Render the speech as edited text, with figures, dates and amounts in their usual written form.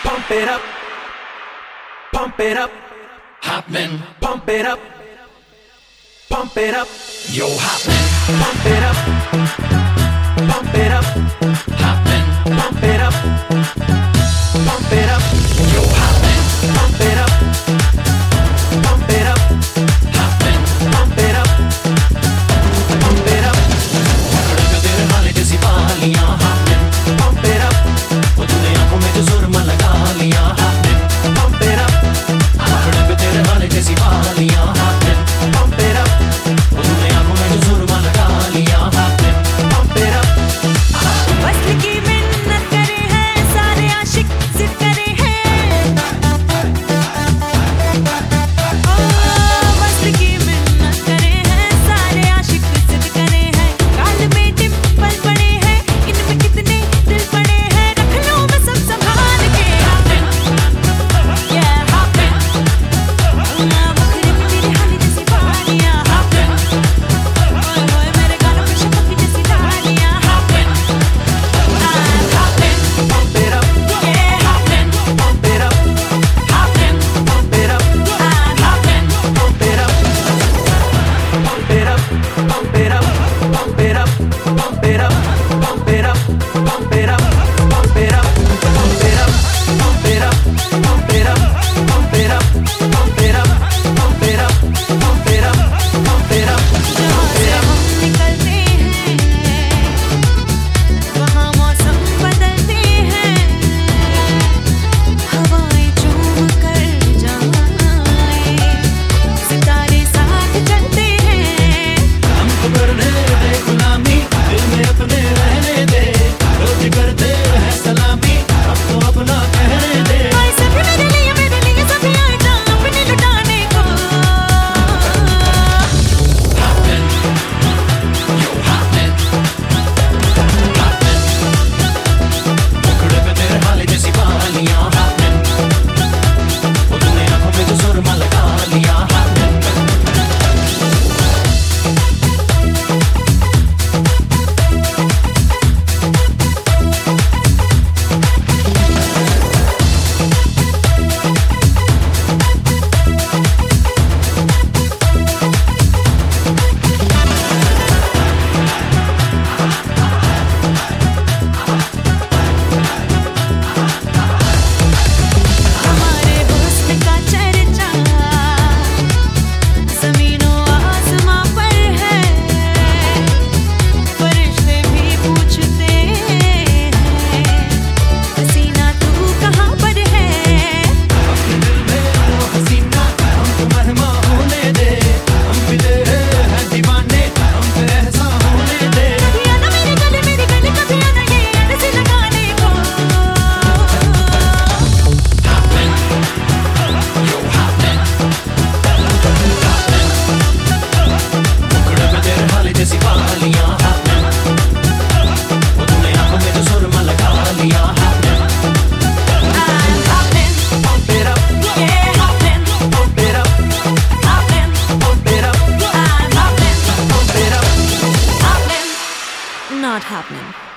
Pump it up, pump it up, happening, pump it up, pump it up, yo happening, pump it up, pump it up, happening, pump it up, pump it up, yo happening, pump it up, pump it up, happening, pump it up, pump it up, पकड़ तेरे हाले जैसी बालियां happening, pump it up, वो तूने आंखों में जो सुरमा लगा लिया happening, pump it up, पकड़ तेरे हाले जैसी बालियां happening, pump it up, वो तूने आंखों में जो सुरमा लगा लिया happening, pump it up. वस्ल की मिन्नत करे हैं सारे आशिक जिद करे हैं वस्ल की मिन्नत करे हैं सारे आशिक जिद करे हैं गाल में डिंपल पड़े हैं इनमें कितने दिल पड़े हैं रख लूं मैं सब संभाल के yeah happen मुखरे में तेरे हाले जैसी बालियां happen ओए होए मेरे गालों पे शपक जैसी डालियां happen Pump it up, yeah happen pump it up, happen pump it up, happen pump it up, pump it up, pump it up, pump it up, pump it up, pump it up, pump it up, pump it up, pump it up, pump it up, pump it up, pump it up, pump it up, pump it up, pump it up, pump it up, जहाँ से हम निकलते हैं वहाँ मौसम बदलते हैं हवाएं झूम कर जाए सितारे साथ चलते हैं हमको करने दे गुलामी, दिल में अपने रहने दे, रोज करते हैं सलामी, अब तो अपना कहने दे, आए सभी मेरे लिए सभी आए जा अपने लुटाने को happening, yo happening, happening, पकड़ पे तेरे हाले जैसी बालियां happening, वो तूने आंखों में जो सुरमा लगा लिया happening, हमारे हुस्न का चर्चा ज़मीनों आसमां पर है फरिश्ते भी पूछते हैं हसीना तू कहाँ पर है अपने दिल में वो हसीना, हमको महमा होने दे, हम भी तेरे हैं दीवाने, हम पे ऐसा होने दे, कभी आना मेरे गले कभी आना ये ऐसे लगाने को happening, yo happening, happening, पकड़ पे तेरे हाले जैसी बालियां happening, वो तूने आंखों में जो सुरमा लगा लिया happening, happen pump it up, yeah happen pump it up, happen pump it up, happen pump it up. happen not happening